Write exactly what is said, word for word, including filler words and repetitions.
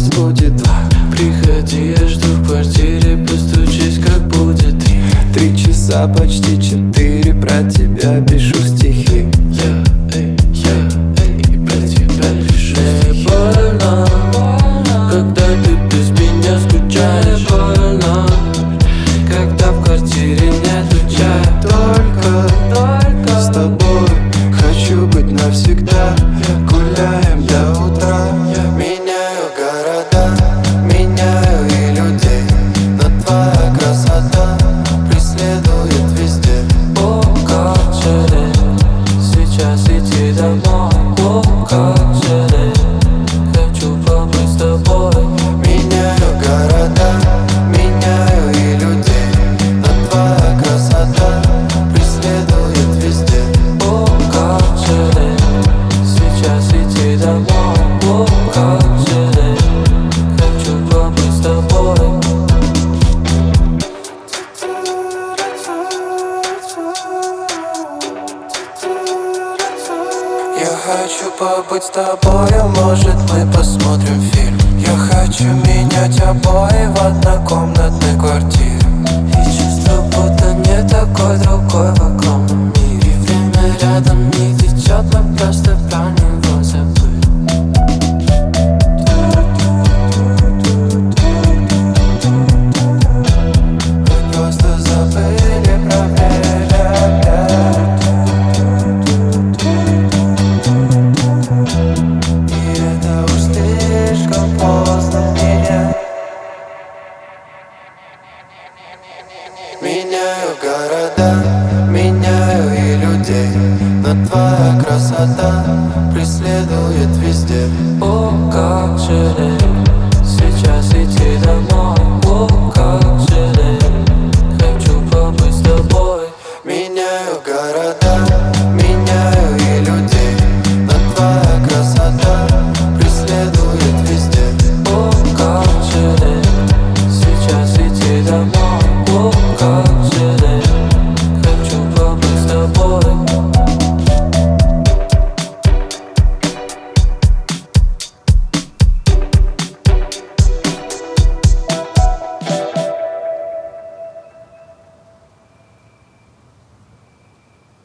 раз будет два. Приходи, я жду в квартире, постучись, как будет три. Три часа, почти четыре, про тебя пишу стихи. Я, эй, я, эй, и про тебя пишу стихи. Больно, когда ты без меня скучаешь. Больно, когда в квартире нету чая. Только, только с тобой хочу быть навсегда. Гуляем до утра. Меняю города, меняю и людей, но твоя красота преследует везде. О, как жалеть, сейчас идти домой. О, как жалеть, хочу побыть с тобой. Меняю города, меняю и людей, но твоя красота преследует везде. О, как жалеть, сейчас идти домой. О, как жалеть, хочу побыть с тобой. Я хочу побыть с тобою, может мы посмотрим фильм. Я хочу менять обои в однокомнатной квартире. И чувство, будто не такой другой в огромном мире. И время рядом не течет, мы просто про него забыли. Мы просто забыли про время. И это уж слишком поздно менять. Меняю города, меняю и людей, но твоя красота преследует везде. О, как жалеть,